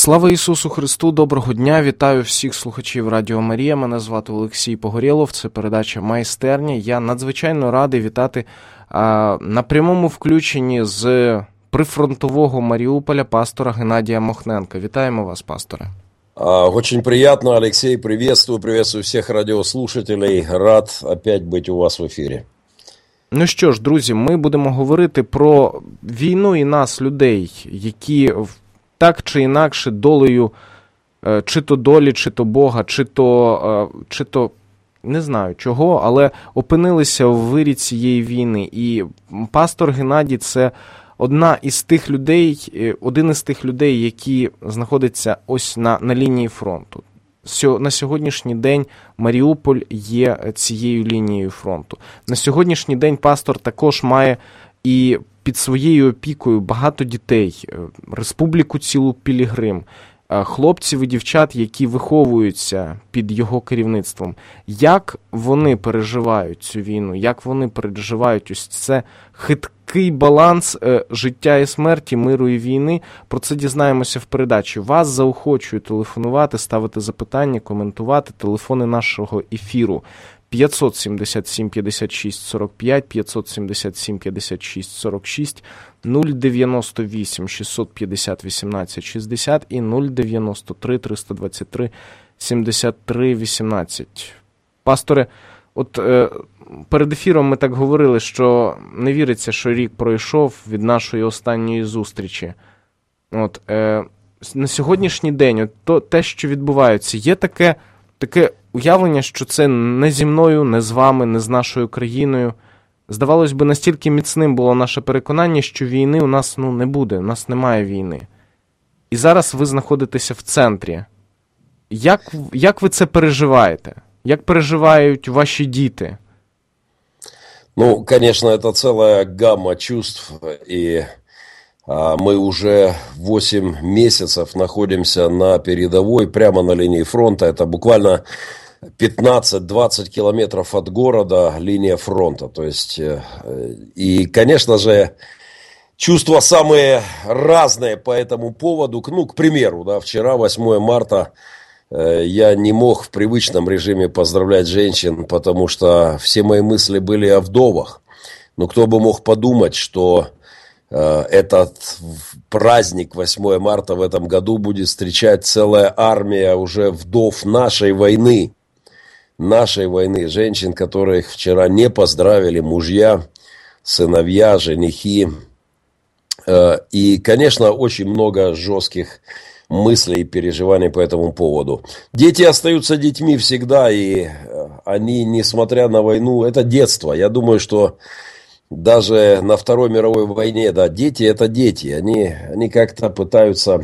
Слава Ісусу Христу, доброго дня, вітаю всіх слухачів Радіо Марія, мене звати Олексій Погорєлов, це передача «Майстерня». Я надзвичайно радий вітати на прямому включенні з прифронтового Маріуполя пастора Геннадія Мохненка. Вітаємо вас, пасторе. Очень приятно, Алексей, приветствую всех радиослушателей, рад опять быть у вас в ефірі. Ну що ж, друзі, ми будемо говорити про війну і нас, людей, які так чи інакше долею, чи то долі, чи то Бога, чи то не знаю чого, але опинилися в вирі цієї війни. І пастор Геннадій – це один із тих людей, які знаходяться ось на лінії фронту. На сьогоднішній день Маріуполь є цією лінією фронту. На сьогоднішній день пастор також має і під своєю опікою багато дітей, республіку цілу Пілігрим, хлопців і дівчат, які виховуються під його керівництвом. Як вони переживають цю війну, як вони переживають ось це хиткий баланс життя і смерті, миру і війни, про це дізнаємося в передачі. Вас заохочую телефонувати, ставити запитання, коментувати. Телефони нашого ефіру 577 56 45, 577 56 46, 098 650 18 60 і 093 323 73 18. Пасторе, от перед ефіром ми так говорили, що не віриться, що рік пройшов від нашої останньої зустрічі. От, на сьогоднішній день, те, що відбувається, є таке уявлення, що це не зі мною, не з вами, не з нашою країною. Здавалось би, настільки міцним було наше переконання, що війни у нас не буде, у нас немає війни. І зараз ви знаходитеся в центрі. Як ви це переживаєте? Як переживають ваші діти? Ну, конечно, это целая гамма чувств, и мы уже 8 месяцев находимся на передовой, прямо на линии фронта. Это буквально 15-20 километров от города линия фронта. То есть, и, конечно же, чувства самые разные по этому поводу. Ну, к примеру, да, вчера, 8 марта, я не мог в привычном режиме поздравлять женщин, потому что все мои мысли были о вдовах. Но кто бы мог подумать, что этот праздник 8 марта в этом году будет встречать целая армия уже вдов нашей войны, женщин, которых вчера не поздравили мужья, сыновья, женихи. И, конечно, очень много жестких мыслей и переживаний по этому поводу. Дети остаются детьми всегда, и они, несмотря на войну, это детство. Я думаю, что даже на Второй мировой войне, да, дети это дети. Они как-то пытаются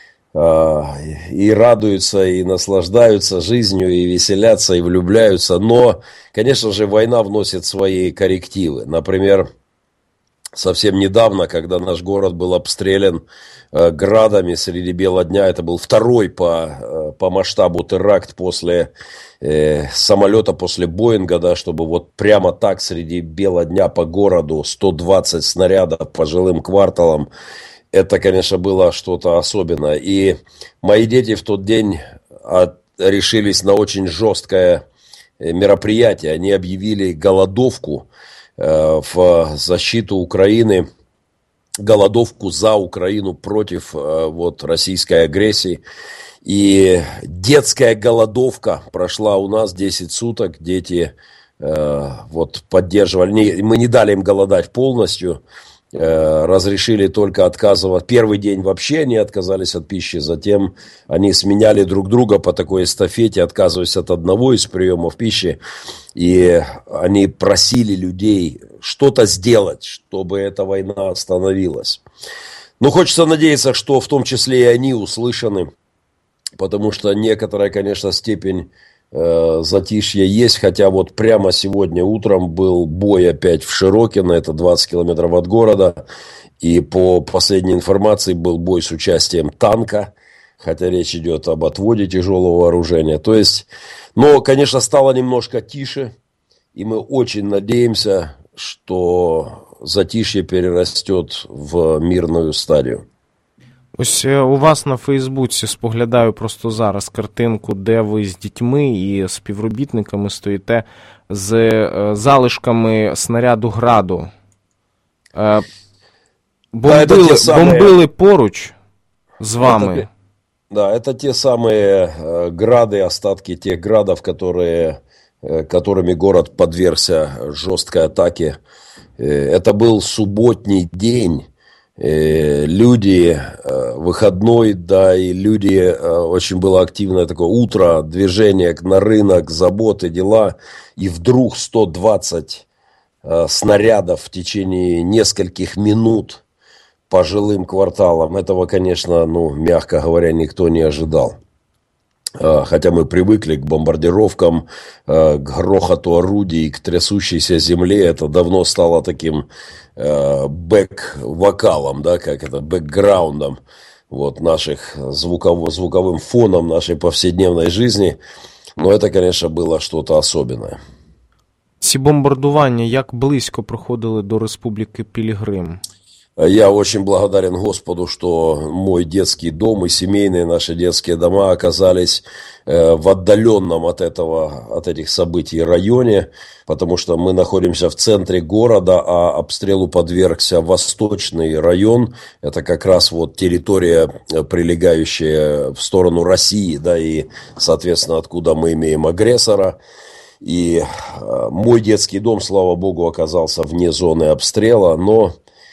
и радуются, и наслаждаются жизнью, и веселятся, и влюбляются. Но, конечно же, война вносит свои коррективы. Например, совсем недавно, когда наш город был обстрелян градами среди бела дня, это был второй по масштабу теракт после самолета, после Боинга, да, чтобы вот прямо так среди бела дня по городу 120 снарядов по жилым кварталам. Это, конечно, было что-то особенное. И мои дети в тот день решились на очень жесткое мероприятие. Они объявили голодовку в защиту Украины, голодовку за Украину против российской агрессии. И детская голодовка прошла у нас 10 суток. Дети поддерживали. Мы не дали им голодать полностью. Разрешили только отказывать. Первый день вообще они отказались от пищи. Затем они сменяли друг друга по такой эстафете, отказываясь от одного из приемов пищи. И они просили людей что-то сделать, чтобы эта война остановилась. Но хочется надеяться, что в том числе и они услышаны. Потому что некоторая, конечно, степень затишья есть. Хотя вот прямо сегодня утром был бой опять в Широкино. Это 20 километров от города. И по последней информации был бой с участием танка. Хотя речь идет об отводе тяжелого вооружения. То есть, но, конечно, стало немножко тише. И мы очень надеемся, что затишье перерастет в мирную стадию. Ось у вас на Фейсбуці споглядаю просто зараз картинку, де ви з дітьми і співробітниками стоїте з залишками снаряду «Граду». Бомбили поруч з вами. Это те самые грады, остатки тех градов, которыми город подвергся жесткой атаке. Это был субботний день. Люди, выходной, да, и люди, очень было активное такое утро, движение на рынок, заботы, дела. И вдруг 120 снарядов в течение нескольких минут по жилым кварталам. Этого, конечно, мягко говоря, никто не ожидал. Хотя мы привыкли к бомбардировкам, к грохоту орудий, к трясущейся земле. Это давно стало таким бэк-вокалом, да, как это, бэкграундом наших звуковым фоном нашей повседневной жизни. Но это, конечно, было что-то особенное. Ці бомбардування як близько проходили до Республіки Пилигрим? Я очень благодарен Господу, что мой детский дом и семейные наши детские дома оказались в отдаленном от этих событий районе, потому что мы находимся в центре города, а обстрелу подвергся восточный район. Это как раз территория, прилегающая в сторону России, да, и, соответственно, откуда мы имеем агрессора. И мой детский дом, слава Богу, оказался вне зоны обстрела, но...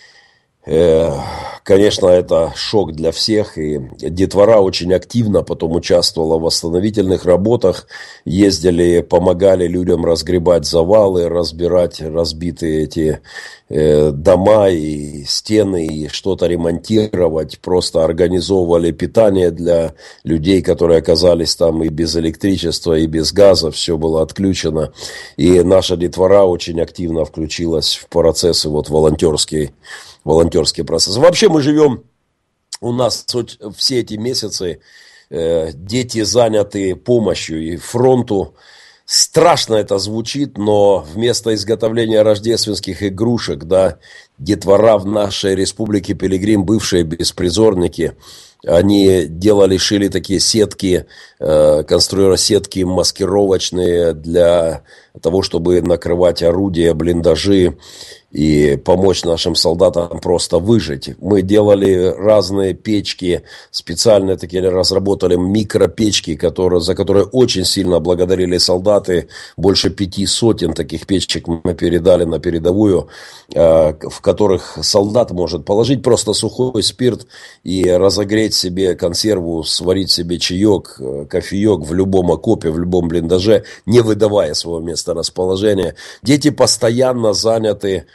Конечно, это шок для всех, и детвора очень активно потом участвовала в восстановительных работах, ездили, помогали людям разгребать завалы, разбирать разбитые эти дома и стены, и что-то ремонтировать, просто организовывали питание для людей, которые оказались там и без электричества, и без газа, все было отключено, и наша детвора очень активно включилась в процессы волонтерский процесс. Вообще мы живем, у нас все эти месяцы дети заняты помощью и фронту. Страшно это звучит, но вместо изготовления рождественских игрушек, да, детвора в нашей республике Пилигрим, бывшие беспризорники, они шили такие сетки, конструируя сетки маскировочные для того, чтобы накрывать орудия, блиндажи и помочь нашим солдатам просто выжить. Мы делали разные печки, специально такие разработали микропечки, за которые очень сильно благодарили солдаты. Больше 500 таких печек мы передали на передовую, в которых солдат может положить просто сухой спирт и разогреть себе консерву, сварить себе чаек, кофеек в любом окопе, в любом блиндаже, не выдавая своего места расположения. Дети постоянно заняты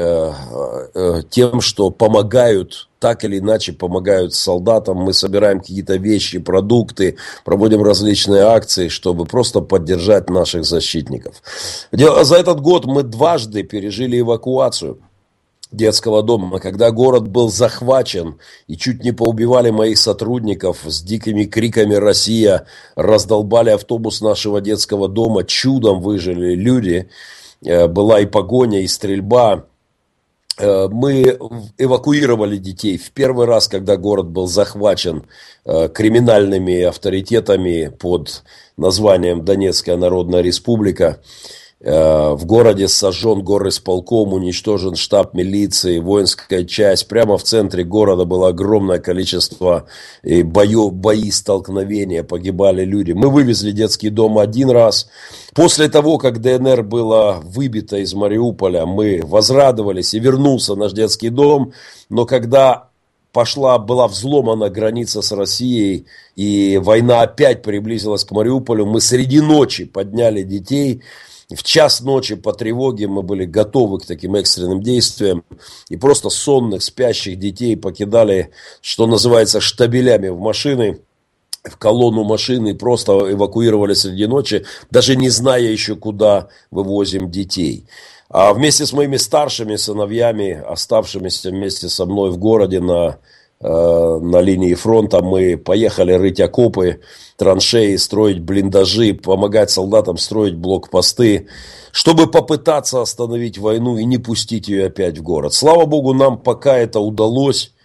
тем, что помогают, так или иначе помогают солдатам. Мы собираем какие-то вещи, продукты, проводим различные акции, чтобы просто поддержать наших защитников. За этот год мы дважды пережили эвакуацию детского дома, когда город был захвачен и чуть не поубивали моих сотрудников с дикими криками «Россия!», раздолбали автобус нашего детского дома, чудом выжили люди, была и погоня, и стрельба. Мы эвакуировали детей в первый раз, когда город был захвачен криминальными авторитетами под названием Донецкая Народная Республика. В городе сожжен горисполком, уничтожен штаб милиции, воинская часть. Прямо в центре города было огромное количество бои, столкновения, погибали люди. Мы вывезли детский дом один раз. После того, как ДНР была выбита из Мариуполя, мы возрадовались, и вернулся наш детский дом. Но когда была взломана граница с Россией, и война опять приблизилась к Мариуполю, мы среди ночи подняли детей. В час ночи по тревоге мы были готовы к таким экстренным действиям. И просто сонных, спящих детей покидали, что называется, штабелями в машины, в колонну машины, просто эвакуировали среди ночи, даже не зная еще, куда вывозим детей. А вместе с моими старшими сыновьями, оставшимися вместе со мной в городе на линии фронта, мы поехали рыть окопы, траншеи, строить блиндажи, помогать солдатам строить блокпосты, чтобы попытаться остановить войну и не пустить ее опять в город. Слава Богу, нам пока это удалось.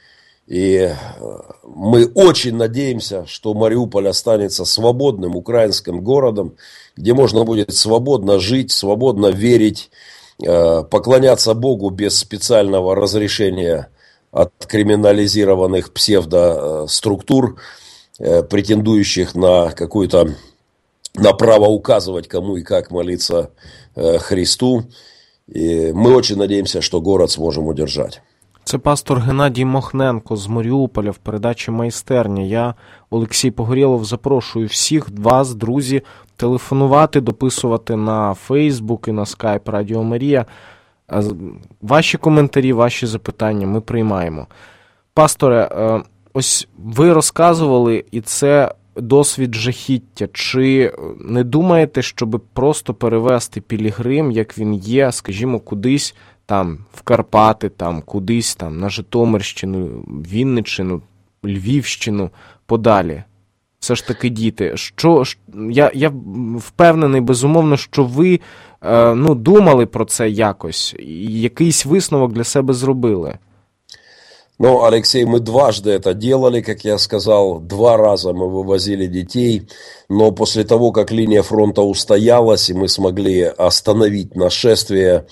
И мы очень надеемся, что Мариуполь останется свободным украинским городом, где можно будет свободно жить, свободно верить, поклоняться Богу без специального разрешения от криминализированных псевдоструктур, претендующих на какую-то, на право указывать, кому и как молиться Христу. И мы очень надеемся, что город сможем удержать. Це пастор Геннадій Мохненко з Маріуполя в передачі «Майстерня». Я, Олексій Погорєлов, запрошую всіх вас, друзі, телефонувати, дописувати на Фейсбук і на Скайп Радіо Марія. Ваші коментарі, ваші запитання ми приймаємо. Пасторе, ось ви розказували, і це досвід жахіття. Чи не думаєте, щоб просто перевести Пілігрим, як він є, скажімо, кудись там в Карпати, там кудись там на Житомирщину, Вінниччину, Львівщину, подалі? Все ж таки діти. Я впевнений, безумовно, що ви думали про це якось, і якийсь висновок для себе зробили. Ну, Алексей, мы дважды это делали, как я сказал, 2 раза мы вывозили детей, но после того, как линия фронта устоялась, и мы смогли остановить нашествие,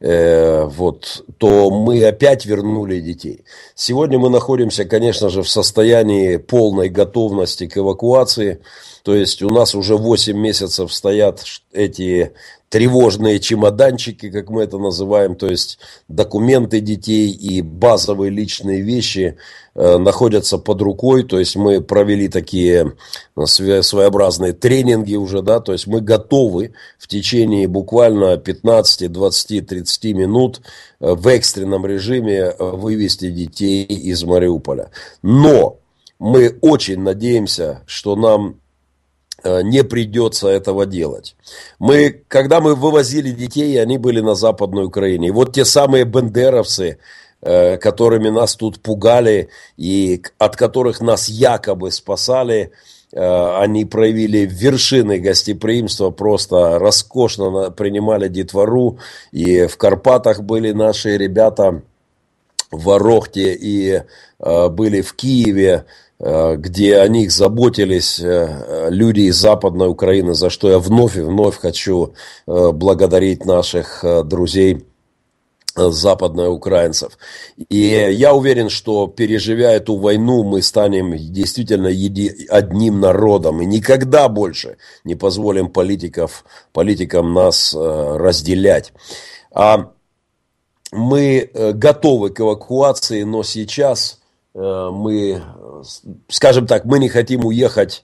то мы опять вернули детей. Сегодня мы находимся, конечно же, в состоянии полной готовности к эвакуации, то есть у нас уже 8 месяцев стоят эти тревожные чемоданчики, как мы это называем, то есть документы детей и базовые личные вещи находятся под рукой, то есть мы провели такие своеобразные тренинги уже, да, то есть мы готовы в течение буквально 15, 20, 30 минут в экстренном режиме вывести детей из Мариуполя. Но мы очень надеемся, что нам не придется этого делать. Когда мы вывозили детей, они были на Западной Украине. И вот те самые бендеровцы, которыми нас тут пугали и от которых нас якобы спасали, они проявили вершины гостеприимства, просто роскошно принимали детвору. И в Карпатах были наши ребята, в Ворохте, и были в Киеве, где о них заботились люди из Западной Украины, за что я вновь и вновь хочу благодарить наших друзей западноукраинцев. И я уверен, что, переживя эту войну, мы станем действительно одним народом. И никогда больше не позволим политикам нас разделять. Мы готовы к эвакуации, но сейчас мы, скажем так, мы не хотим уехать,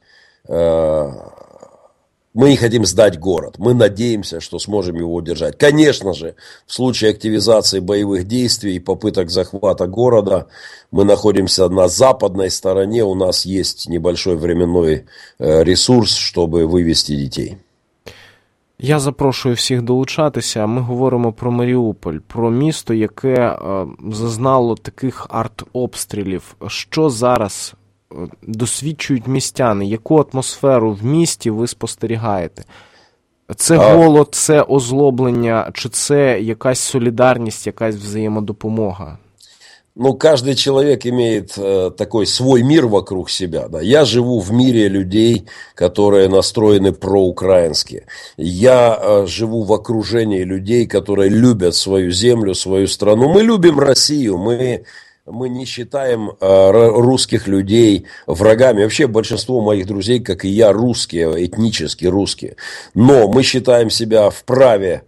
мы не хотим сдать город. Мы надеемся, что сможем его удержать. Конечно же, в случае активизации боевых действий и попыток захвата города, мы находимся на западной стороне, у нас есть небольшой временной ресурс, чтобы вывести детей. Я запрошую всіх долучатися. Ми говоримо про Маріуполь, про місто, яке зазнало таких артобстрілів. Що зараз досвідчують містяни? Яку атмосферу в місті ви спостерігаєте? Це голод, це озлоблення, чи це якась солідарність, якась взаємодопомога? Ну, каждый человек имеет такой свой мир вокруг себя. Да. Я живу в мире людей, которые настроены проукраински. Я живу в окружении людей, которые любят свою землю, свою страну. Мы любим Россию, мы не считаем русских людей врагами. Вообще большинство моих друзей, как и я, русские, этнически русские. Но мы считаем себя вправе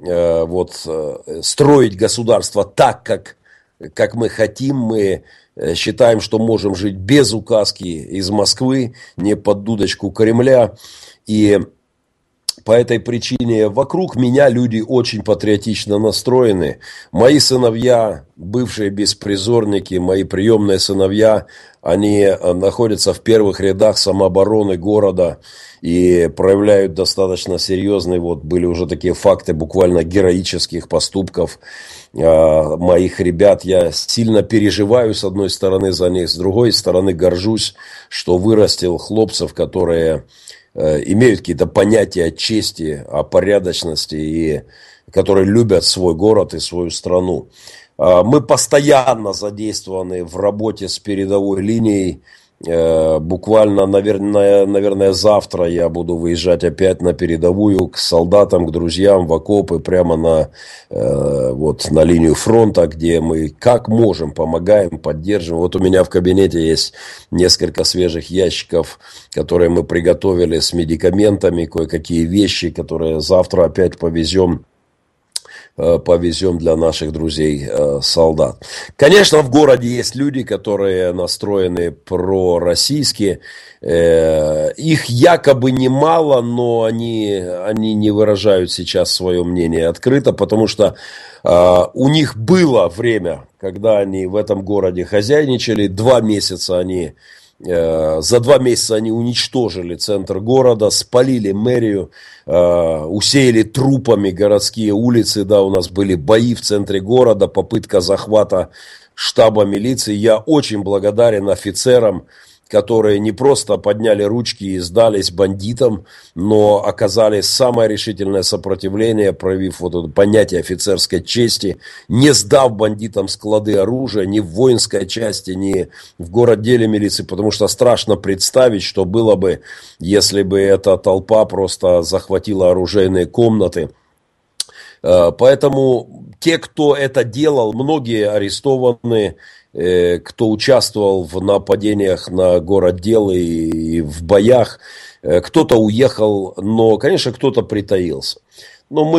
строить государство так, как мы хотим. Мы считаем, что можем жить без указки из Москвы, не под дудочку Кремля. И по этой причине вокруг меня люди очень патриотично настроены. Мои сыновья, бывшие беспризорники, мои приемные сыновья, они находятся в первых рядах самообороны города и проявляют достаточно серьезные, были уже такие факты буквально героических поступков моих ребят. Я сильно переживаю, с одной стороны, за них, с другой стороны, горжусь, что вырастил хлопцев, которые имеют какие-то понятия о чести, о порядочности, и которые любят свой город и свою страну. Мы постоянно задействованы в работе с передовой линией. Буквально, наверное, завтра я буду выезжать опять на передовую к солдатам, к друзьям в окопы, прямо на линию фронта, где мы как можем помогаем, поддерживаем. Вот у меня в кабинете есть несколько свежих ящиков, которые мы приготовили с медикаментами, кое-какие вещи, которые завтра опять повезем для наших друзей солдат. Конечно, в городе есть люди, которые настроены пророссийски. Их якобы немало, но они не выражают сейчас свое мнение открыто, потому что у них было время, когда они в этом городе хозяйничали. За 2 месяца они уничтожили центр города, спалили мэрию, усеяли трупами городские улицы. Да, у нас были бои в центре города, попытка захвата штаба милиции. Я очень благодарен офицерам, которые не просто подняли ручки и сдались бандитам, но оказали самое решительное сопротивление, проявив вот это понятие офицерской чести, не сдав бандитам склады оружия ни в воинской части, ни в городделе милиции, потому что страшно представить, что было бы, если бы эта толпа просто захватила оружейные комнаты. Поэтому те, кто это делал, многие арестованы, кто участвовал в нападениях на городдел и в боях, кто-то уехал, но, конечно, кто-то притаился. Но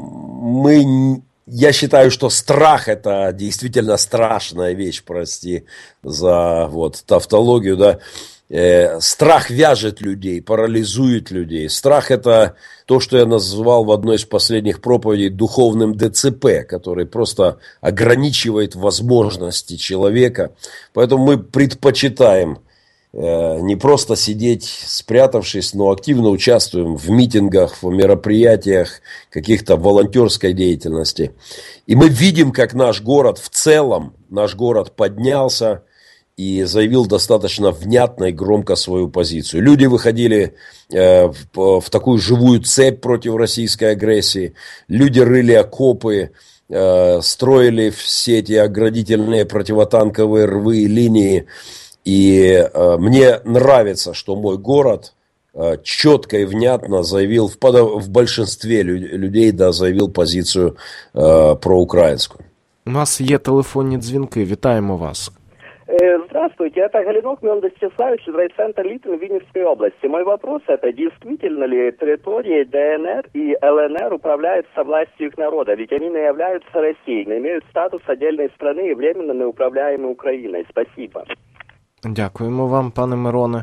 я считаю, что страх – это действительно страшная вещь, прости за тавтологию, да. Страх вяжет людей, парализует людей. Страх – это то, что я назвал в одной из последних проповедей духовным ДЦП, который просто ограничивает возможности человека. Поэтому мы предпочитаем не просто сидеть спрятавшись, но активно участвуем в митингах, в мероприятиях, каких-то волонтерской деятельности. И мы видим, как наш город в целом, наш город поднялся и заявил достаточно внятно и громко свою позицию. Люди выходили в такую живую цепь против российской агрессии. Люди рыли окопы, строили все эти оградительные противотанковые рвы и линии. И мне нравится, что мой город четко и внятно заявил, в большинстве людей, да, заявил позицію проукраїнську. У нас є телефонні дзвінки. Вітаємо вас. Здравствуйте, это Галинок Мион Дестиславович из райцентра Литвы Винницкой области. Мой вопрос – это действительно ли территории ДНР и ЛНР управляются властью их народа? Ведь они не являются Россией, но имеют статус отдельной страны и временно неуправляемой Украиной. Спасибо. Дякуємо вам, пане Мироне.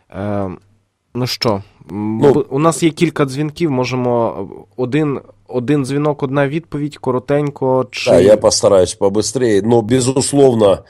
Ну що, у нас є кілька дзвінків, можемо один дзвінок, одна відповідь, коротенько. Да, я постараюсь побыстрее, но, безусловно,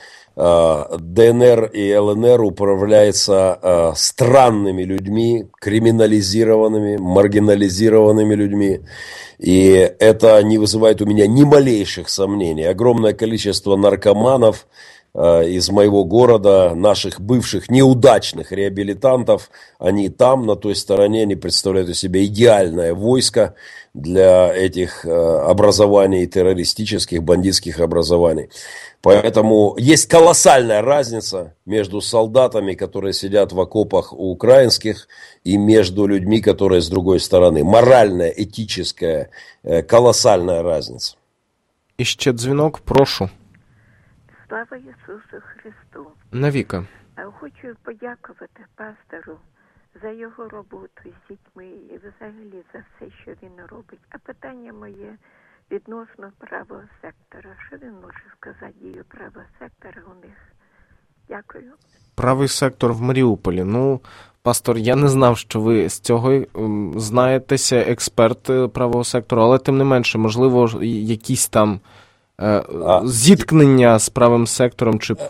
ДНР и ЛНР управляются странными людьми, криминализированными, маргинализированными людьми. И это не вызывает у меня ни малейших сомнений. Огромное количество наркоманов из моего города, наших бывших неудачных реабилитантов, они там, на той стороне, они представляют из себя идеальное войско для этих образований, террористических, бандитских образований. Поэтому есть колоссальная разница между солдатами, которые сидят в окопах у украинских, и между людьми, которые с другой стороны. Моральная, этическая, колоссальная разница. І ще дзвінок, прошу. Слава Ісусу Христу! Навіки. Хочу подякувати пастору за його роботу з дітьми і взагалі за все, що він робить. А питання моє відносно правого сектора. Що він може сказати дію правого сектора у них? Дякую. Правий сектор в Маріуполі. Ну, пастор, я не знав, що ви з цього знаєтеся, експерт правого сектору, але тим не менше, можливо, якісь там зіткнення з правим сектором чи...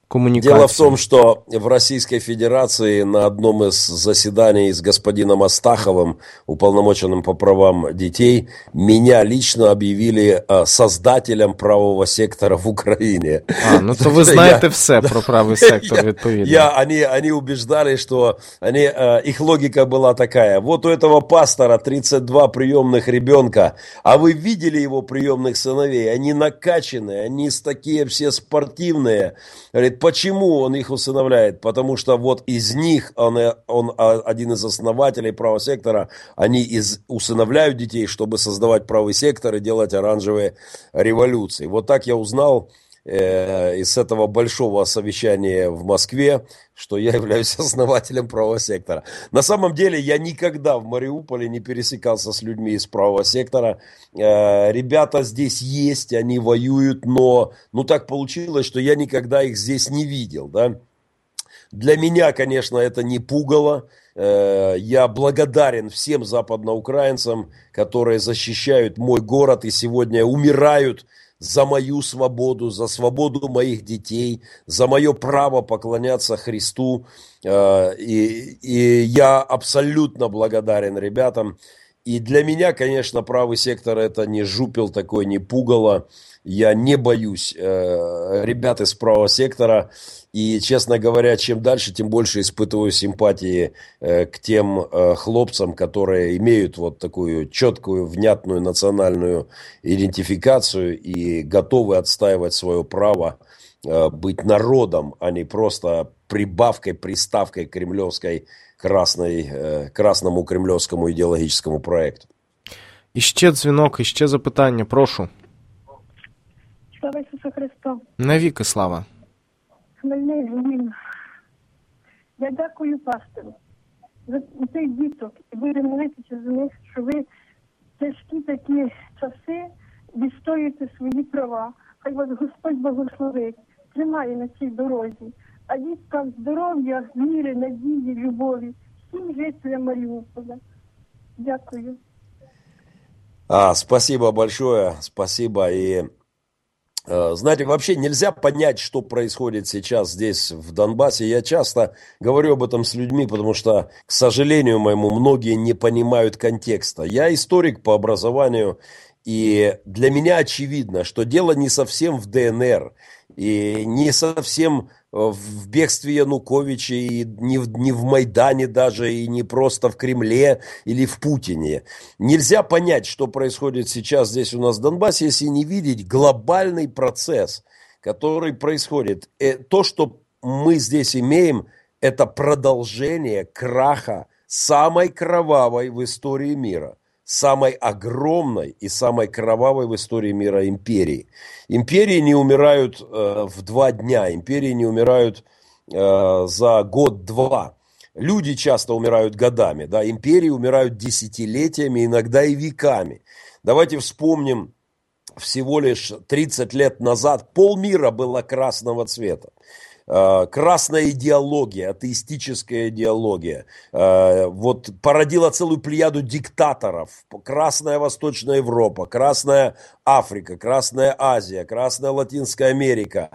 коммуникации. Дело в том, что в Российской Федерации на одном из заседаний с господином Астаховым, уполномоченным по правам детей, меня лично объявили создателем правого сектора в Украине. Ну то ви знаєте все про правий сектор, відповідно. Они убеждали, что их логика была такая: вот у этого пастора 32 приемных ребенка, а вы видели его приемных сыновей? Они накачанные, они такие все спортивные. Говорит, почему он их усыновляет? Потому что вот из них, он один из основателей правого сектора, они усыновляют детей, чтобы создавать правый сектор и делать оранжевые революции. Вот так я узнал из этого большого совещания в Москве, что я являюсь основателем правого сектора. На самом деле я никогда в Мариуполе не пересекался с людьми из правого сектора. Ребята здесь есть, они воюют, но так получилось, что я никогда их здесь не видел. Да? Для меня, конечно, это не пугало. Я благодарен всем западноукраинцам, которые защищают мой город и сегодня умирают за мою свободу, за свободу моих детей, за мое право поклоняться Христу. И я абсолютно благодарен ребятам. И для меня, конечно, правый сектор – это не жупел такой, не пугало. Я не боюсь ребят из правого сектора. И, честно говоря, чем дальше, тем больше испытываю симпатии к тем хлопцам, которые имеют вот такую четкую, внятную национальную идентификацию и готовы отстаивать свое право быть народом, а не просто прибавкой, приставкой кремлевской красному кремлевському ідеологічному проекту. І ще дзвінок, і ще запитання, прошу. Слава Ісусу Христу. Навіки слава. Хмельний Львів. Я дякую пастору за цих діток і буду молитися за них, що ви в тяжкі такі часи відстоюєте свої права. Хай вас Господь благословить, тримає на цій дорозі. А діткам здоров'я, віри, надії, любові, всім жителям Маріуполя. Дякую. Спасибо большое, спасибо. И знаете, вообще нельзя понять, что происходит сейчас здесь, в Донбассе. Я часто говорю об этом с людьми, потому что, к сожалению моему, многие не понимают контекста. Я историк по образованию, и для меня очевидно, что дело не совсем в ДНР, и не совсем в бегстве Януковича, и не в Майдане даже, и не просто в Кремле или в Путине. Нельзя понять, что происходит сейчас здесь у нас в Донбассе, если не видеть глобальный процесс, который происходит. То, что мы здесь имеем, это продолжение краха самой кровавой в истории мира, самой огромной и самой кровавой в истории мира империи. Империи не умирают в 2 дня, империи не умирают за год-два. Люди часто умирают годами, да, империи умирают десятилетиями, иногда и веками. Давайте вспомним, всего лишь 30 лет назад полмира было красного цвета. Красная идеология, атеистическая идеология, вот породила целую плеяду диктаторов. Красная Восточная Европа, Красная Африка, Красная Азия, Красная Латинская Америка.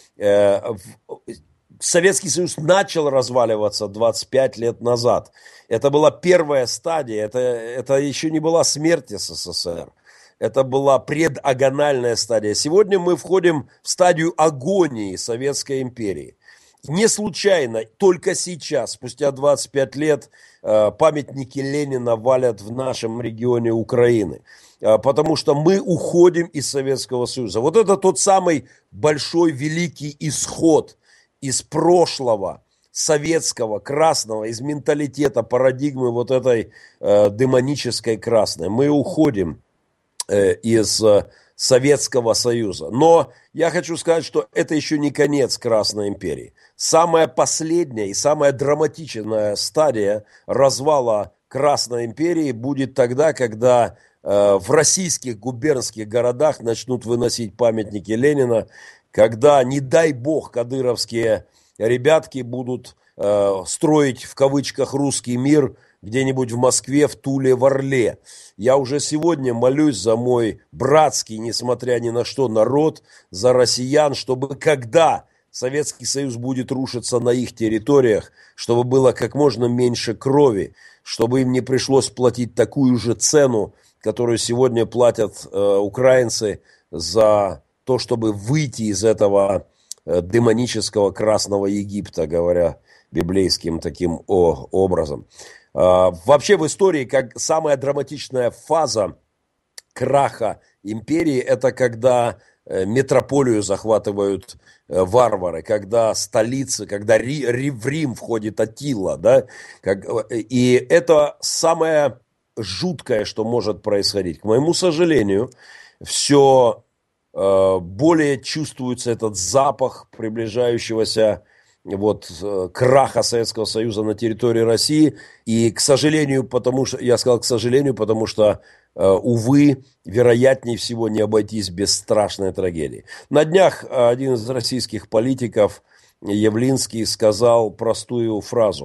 Советский Союз начал разваливаться 25 лет назад. Это была первая стадия, это еще не была смерть СССР. Это была предагональная стадия. Сегодня мы входим в стадию агонии Советской империи. Не случайно, только сейчас, спустя 25 лет, памятники Ленина валят в нашем регионе Украины. Потому что мы уходим из Советского Союза. Вот это тот самый большой великий исход из прошлого советского, красного, из менталитета, парадигмы вот этой демонической красной. Мы уходим из Советского Союза. Но я хочу сказать, что это еще не конец Красной империи. Самая последняя и самая драматичная стадия развала Красной империи будет тогда, когда в российских губернских городах начнут выносить памятники Ленина, когда, не дай бог, кадыровские ребятки будут строить в кавычках русский мир где-нибудь в Москве, в Туле, в Орле. Я уже сегодня молюсь за мой братский, несмотря ни на что, народ, за россиян, чтобы когда Советский Союз будет рушиться на их территориях, чтобы было как можно меньше крови, чтобы им не пришлось платить такую же цену, которую сегодня платят украинцы за то, чтобы выйти из этого демонического Красного Египта, говоря библейским таким образом. Вообще в истории как самая драматичная фаза краха империи – это когда метрополию захватывают варвары, когда столица, когда в Рим входит Аттила, да? И это самое жуткое, что может происходить. К моему сожалению, все более чувствуется этот запах приближающегося краха Советского Союза на территории России. И, к сожалению, я сказал к сожалению, потому что, увы, вероятнее всего не обойтись без страшной трагедии. На днях один из российских политиков, Явлинский, сказал простую,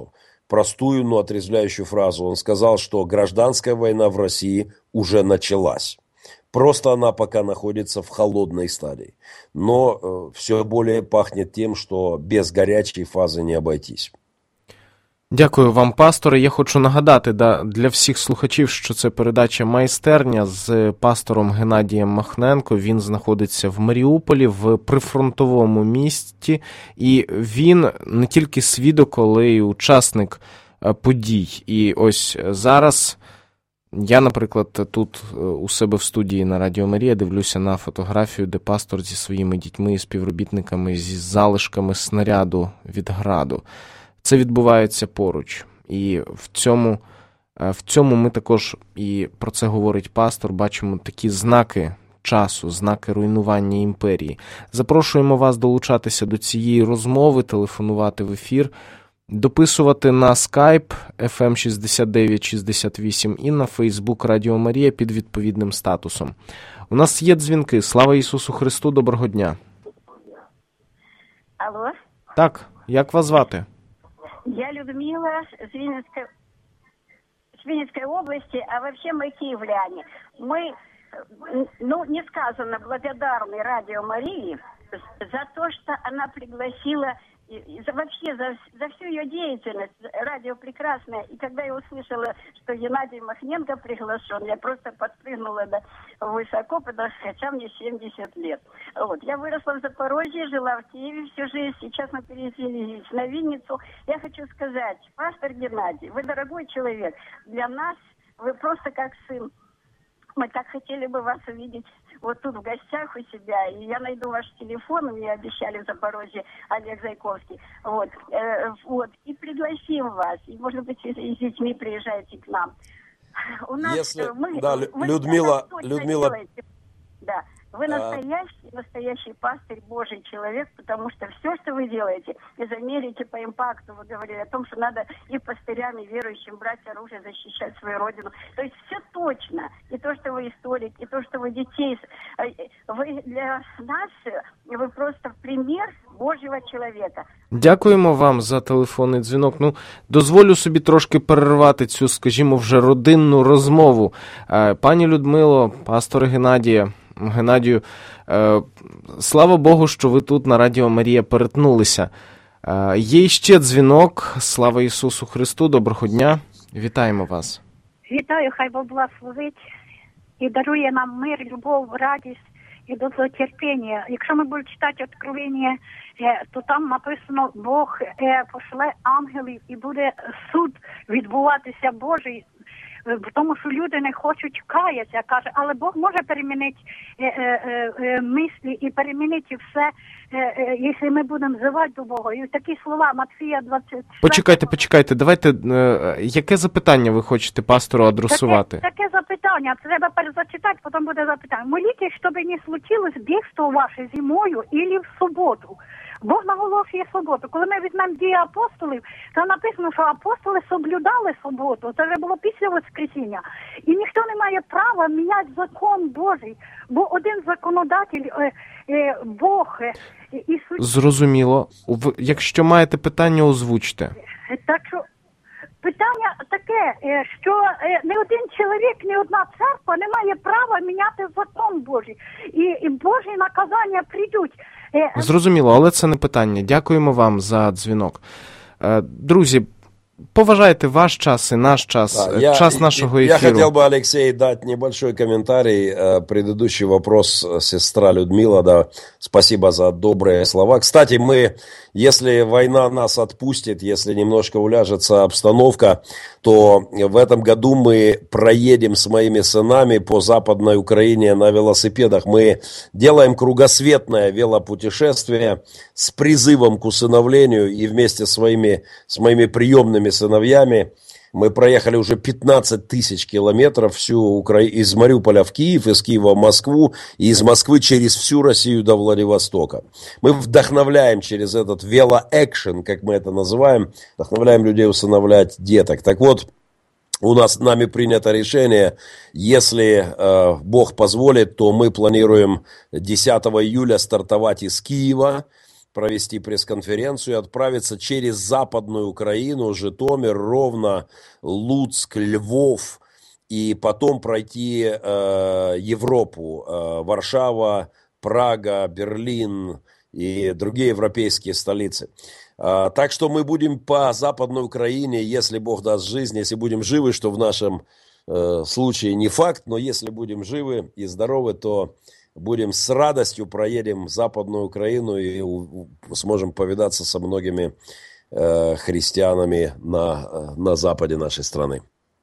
но отрезвляющую фразу. Он сказал, что гражданская война в России уже началась. Просто она пока находится в холодной стадии. Но все более пахнет тем, що без гарячої фази не обойтись. Дякую вам, пасторе. Я хочу нагадати для всіх слухачів, що це передача «Майстерня» з пастором Геннадієм Махненко. Він знаходиться в Маріуполі, в прифронтовому місті. І він не тільки свідок, але й учасник подій. І ось зараз я, наприклад, тут у себе в студії на Радіо Марія дивлюся на фотографію, де пастор зі своїми дітьми і співробітниками зі залишками снаряду від граду. Це відбувається поруч. І в цьому ми також, і про це говорить пастор, бачимо такі знаки часу, знаки руйнування імперії. Запрошуємо вас долучатися до цієї розмови, телефонувати в ефір, дописувати на Skype FM 6968 і на Facebook Радіо Марія під відповідним статусом. У нас є дзвінки. Слава Ісусу Христу, доброго дня. Алло? Так, як вас звати? Я Людмила с Винницкой области, а вообще мы киевляне. Мы, несказанно благодарны Радио Марии за то, что она пригласила, вообще за всю ее деятельность. Радио прекрасное. И когда я услышала, что Геннадий Махненко приглашен, я просто подпрыгнула высоко, хотя мне 70 лет. Я выросла в Запорожье, жила в Киеве всю жизнь. Сейчас мы переселились на Винницу. Я хочу сказать, пастор Геннадий, вы дорогой человек. Для нас вы просто как сын. Мы так хотели бы вас увидеть вот тут в гостях у себя. И я найду ваш телефон, мне обещали в Запорожье Олег Зайковский. И пригласим вас. И, может быть, если с детьми приезжаете к нам. У нас Людмила. Да. Вы настоящий пастырь, Божий человек, потому что все, что вы делаете, из Америки по импакту, вы говорили о том, что надо и пастырям, и верующим брать оружие, защищать свою родину. То есть все точно. И то, что вы историк, и то, что вы детей. Вы для нас, вы просто пример Божого чоловіка. Дякуємо вам за телефонний дзвінок. Дозволю собі трошки перервати цю, скажімо, вже родинну розмову. Пані Людмило, пасторе Геннадію, слава Богу, що ви тут на Радіо Марія перетнулися. Є ще дзвінок. Слава Ісусу Христу, доброго дня. Вітаємо вас. Вітаю, хай Бог благословить і дарує нам мир, любов, радість і довготерпіння. Якщо ми будемо читати Откровення, то там написано, Бог пошле ангелів і буде суд відбуватися Божий, тому що люди не хочуть каятися, каже, але Бог може перемінити мислі і перемінити все, якщо ми будемо взивати до Бога. І такі слова Матфія 20. Почекайте, давайте, яке запитання ви хочете пастору адресувати? Таке запитання, треба перезачитати, потім буде запитання. Молітесь, щоб не случилось бігство ваше зимою або в суботу. Бог наголошує суботу. Коли ми візьмемо дії апостолів, то написано, що апостоли соблюдали суботу. Це вже було після Воскресіння. І ніхто не має права міняти закон Божий, бо один законодатель Бог. Зрозуміло. Якщо маєте питання, озвучте. Так що питання таке, що не один чоловік, не одна церква не має права міняти закон Божий. І Божі наказання прийдуть. Зрозуміло, але це не питання. Дякуємо вам за дзвінок. Друзі, поважайте ваш час и наш час, час нашего эфира. Я хотел бы, Алексей, дать небольшой комментарий. Предыдущий вопрос сестра Людмила, да, спасибо за добрые слова. Кстати, мы, если война нас отпустит, если немножко уляжется обстановка, то в этом году мы проедем с моими сынами по Западной Украине на велосипедах. Мы делаем кругосветное велопутешествие с призывом к усыновлению, и вместе с моими приемными сыновьями мы проехали уже 15 тысяч километров всю Украину, из Мариуполя в Киев, из Киева в Москву, и из Москвы через всю Россию до Владивостока. Мы вдохновляем через этот велоэкшен, как мы это называем, вдохновляем людей усыновлять деток. Так вот, нами принято решение, если Бог позволит, то мы планируем 10 июля стартовать из Киева, провести пресс-конференцию и отправиться через Западную Украину, Житомир, Ровно, Луцк, Львов, и потом пройти Европу, Варшава, Прага, Берлин и другие европейские столицы. Так что мы будем по Западной Украине, если Бог даст жизнь, если будем живы, что в нашем случае не факт, но если будем живы и здоровы, то будем с радостью проедем Западную Украину и сможем повидаться со многими христианами на западі нашої країни.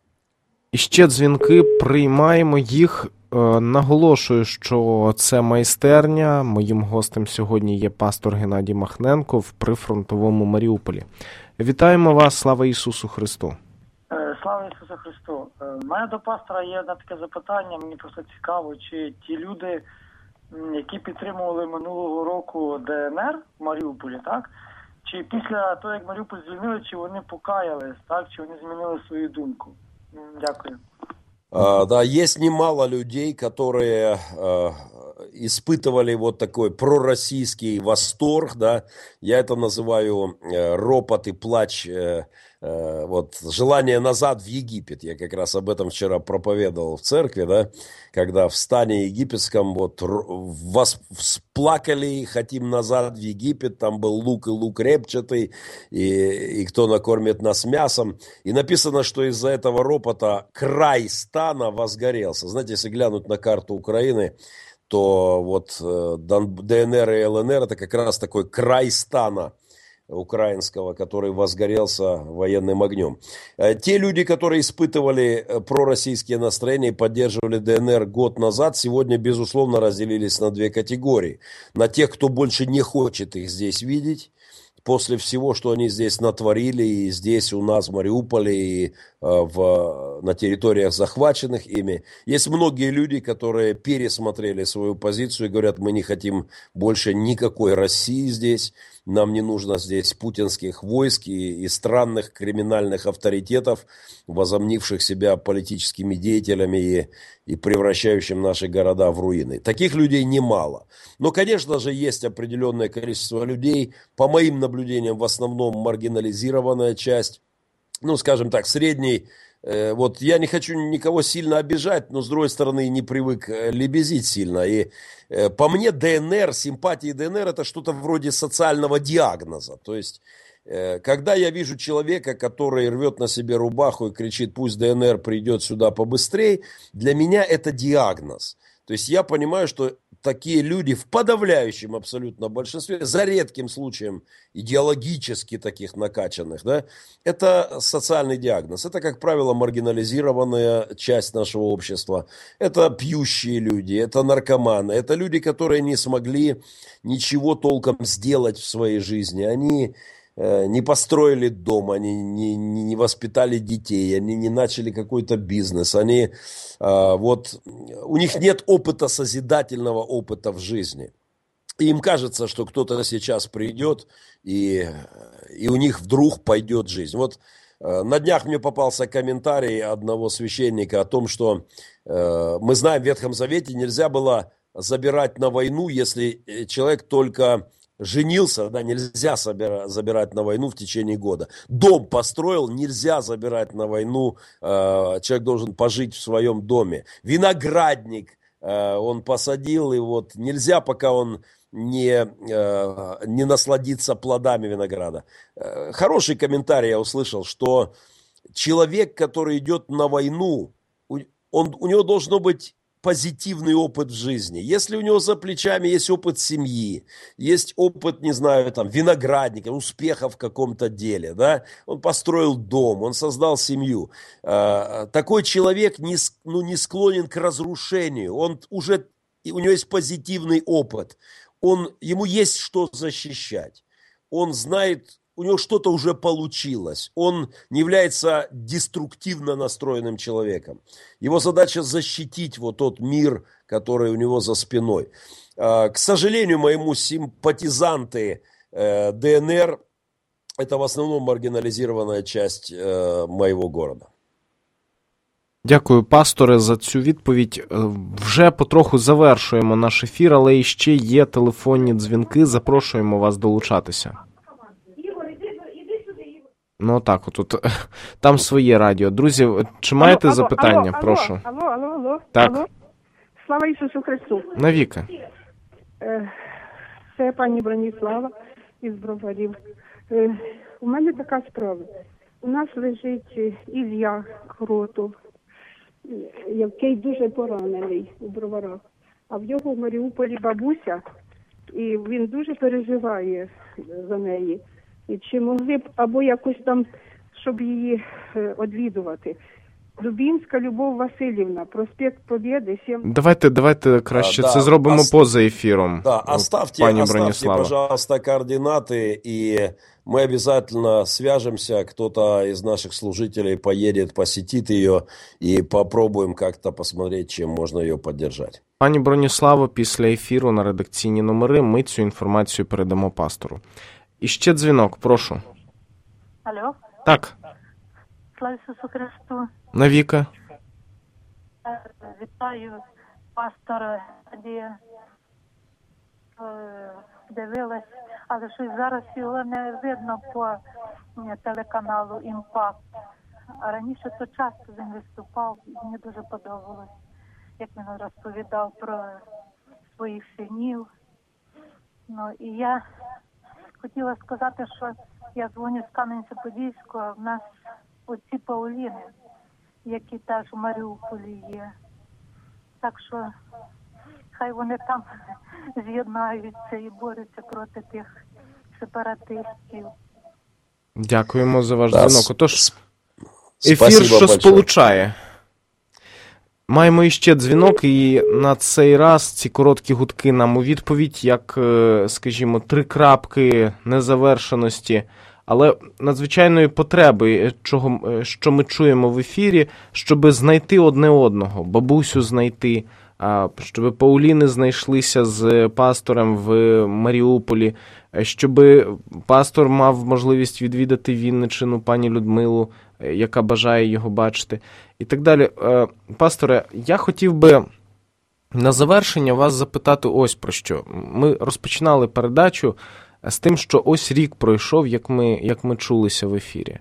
І ще дзвінки, приймаємо їх. Наголошую, що це майстерня. Моїм гостем сьогодні є пастор Геннадій Махненко в прифронтовому Маріуполі. Вітаємо вас, слава Ісусу Христу. Слава Ісусу Христу. У мене до пастора є одне таке запитання, мені просто цікаво, чи ті люди, які підтримували минулого року ДНР в Маріуполі, так? Чи після того, як Маріуполь звільнили, чи вони покаялись, так? Чи вони змінили свою думку? Дякую. Да, есть немало людей, которые испытывали вот такой пророссийский восторг, да, я это называю ропот и плач, вот желание назад в Египет, я как раз об этом вчера проповедовал в церкви, да, когда в стане египетском вот всплакали, хотим назад в Египет, там был лук и лук репчатый, и кто накормит нас мясом, и написано, что из-за этого ропота край стана возгорелся. Знаете, если глянуть на карту Украины, то вот ДНР и ЛНР это как раз такой край стана украинского, который возгорелся военным огнем. Те люди, которые испытывали пророссийские настроения и поддерживали ДНР год назад, сегодня, безусловно, разделились на две категории. На тех, кто больше не хочет их здесь видеть, после всего, что они здесь натворили, и здесь у нас в Мариуполе, и на территориях, захваченных ими. Есть многие люди, которые пересмотрели свою позицию и говорят, мы не хотим больше никакой России здесь, нам не нужно здесь путинских войск и странных криминальных авторитетов, возомнивших себя политическими деятелями и превращающим наши города в руины. Таких людей немало. Но, конечно же, есть определенное количество людей, по моим наблюдениям, в основном маргинализированная часть, ну, скажем так, средний. Вот я не хочу никого сильно обижать, но, с другой стороны, не привык лебезить сильно. И по мне ДНР, симпатии ДНР – это что-то вроде социального диагноза. То есть, когда я вижу человека, который рвет на себе рубаху и кричит, пусть ДНР придет сюда побыстрее, для меня это диагноз. То есть, я понимаю, что такие люди в подавляющем абсолютно большинстве, за редким случаем идеологически таких накачанных, да, это социальный диагноз. Это, как правило, маргинализированная часть нашего общества. Это пьющие люди, это наркоманы, это люди, которые не смогли ничего толком сделать в своей жизни. Они не построили дом, они не воспитали детей, они не начали какой-то бизнес, они, вот, у них нет опыта, созидательного опыта в жизни. И им кажется, что кто-то сейчас придет, и у них вдруг пойдет жизнь. Вот на днях мне попался комментарий одного священника о том, что мы знаем, в Ветхом Завете нельзя было забирать на войну, если человек только женился, да, нельзя забирать на войну в течение года. Дом построил, нельзя забирать на войну, человек должен пожить в своем доме. Виноградник он посадил, и вот нельзя, пока он не насладиться плодами винограда. Хороший комментарий я услышал, что человек, который идет на войну, у него должно быть позитивный опыт в жизни. Если у него за плечами есть опыт семьи, есть опыт, не знаю, там, виноградника, успеха в каком-то деле, да, он построил дом, он создал семью, такой человек не склонен к разрушению, у него есть позитивный опыт, ему есть что защищать, он знает, у него что-то уже получилось, он не является деструктивно настроенным человеком. Его задача защитить вот тот мир, который у него за спиной. К сожалению, моему симпатизанты ДНР – это в основном маргинализированная часть моего города. Дякую, пасторе, за цю відповідь. Вже потроху завершуємо наш ефір, але іще є телефонні дзвінки. Запрошуємо вас долучатися. Ну так, отут там своє радіо. Друзі, чи маєте запитання? Прошу. Алло. Так. Алло. Слава Ісусу Христу. Навіки. Це пані Броніслава із Броварів. У мене така справа. У нас лежить Ілля Кротов, який дуже поранений у Броварах. А в його в Маріуполі бабуся, і він дуже переживає за неї. І чи могли б або якось там, щоб її відвідувати. Дубінська Любов Васильівна, проспект Побєди, 7. Давайте краще це зробимо поза ефіром. Да, оставьте, пожалуйста, координаты, и мы обязательно свяжемся, кто-то из наших служителей поедет, посетит ее, и попробуем как-то посмотреть, чем можно ее поддержать. Пані Броніславо, після ефіру на редакційні номери ми цю інформацію передамо пастору. І ще дзвінок, прошу. Алло. Так. Слава Ісусу Христу. Навіка. Вітаю пастора Надія. Дивилась, але щось зараз його не видно по телеканалу «Імпакт». А раніше то часто він виступав, мені дуже подобалось, як він розповідав про своїх синів. Ну, і я хотіла сказати, що я дзвоню з Кам'янця-Подільського, в нас оці Пауліни, які теж у Маріуполі є. Так що хай вони там з'єднаються і борються проти тих сепаратистів. Дякуємо за ваш дзвінок. Отож, ефір, що сполучає. Маємо іще дзвінок, і на цей раз ці короткі гудки нам у відповідь, як, скажімо, 3 крапки незавершеності, але надзвичайної потреби, що ми чуємо в ефірі, щоб знайти одне одного, бабусю знайти, щоб Пауліни знайшлися з пастором в Маріуполі, щоб пастор мав можливість відвідати Вінниччину, пані Людмилу, яка бажає його бачити, і так далі. Пасторе, я хотів би на завершення вас запитати ось про що. Ми розпочинали передачу з тим, що ось рік пройшов, як ми чулися в ефірі.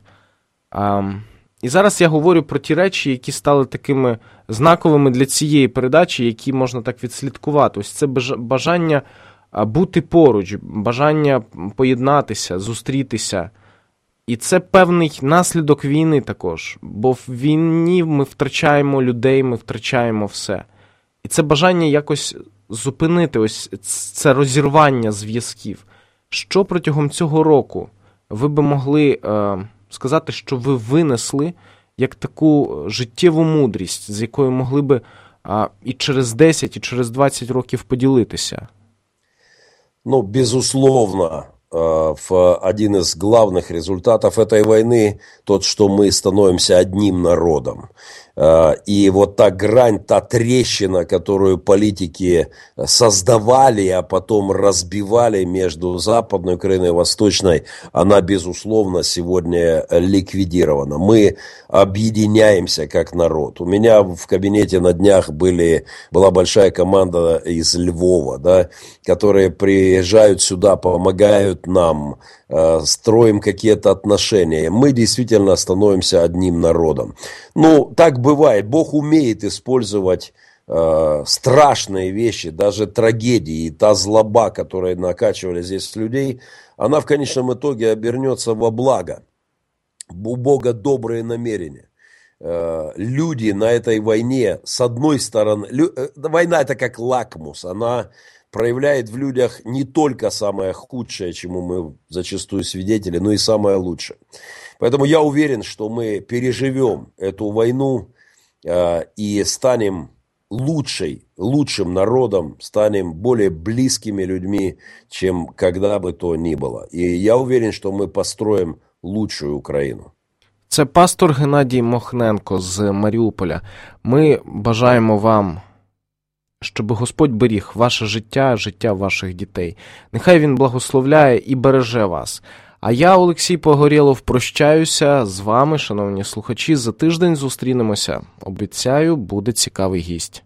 І зараз я говорю про ті речі, які стали такими знаковими для цієї передачі, які можна так відслідкувати. Ось це бажання бути поруч, бажання поєднатися, зустрітися. І це певний наслідок війни також, бо в війні ми втрачаємо людей, ми втрачаємо все. І це бажання якось зупинити ось це розірвання зв'язків. Що протягом цього року ви би могли сказати, що ви винесли як таку життєву мудрість, з якою могли би і через 10, і через 20 років поділитися? Ну, безусловно, один из главных результатов этой войны тот, что мы становимся одним народом. И вот та грань, та трещина, которую политики создавали, а потом разбивали между Западной Украиной и Восточной, она, безусловно, сегодня ликвидирована. Мы объединяемся как народ. У меня в кабинете на днях была большая команда из Львова, да, которые приезжают сюда, помогают нам, строим какие-то отношения. Мы действительно становимся одним народом. Ну, так бывает. Бог умеет использовать страшные вещи, даже трагедии, и та злоба, которая накачивали здесь людей, она в конечном итоге обернется во благо. У Бога добрые намерения. Люди на этой войне, с одной стороны, война это как лакмус, она проявляет в людях не только самое худшее, чему мы зачастую свидетели, но и самое лучшее. Поэтому я уверен, что мы переживем эту войну и станем лучшим народом, станем более близкими людьми, чем когда бы то ни было. И я уверен, что мы построим лучшую Украину. Це пастор Геннадій Мохненко з Маріуполя. Ми бажаємо вам, щоб Господь беріг ваше життя, життя ваших дітей. Нехай Він благословляє і береже вас. А я, Олексій Погорєлов, прощаюся з вами, шановні слухачі. За тиждень зустрінемося. Обіцяю, буде цікавий гість.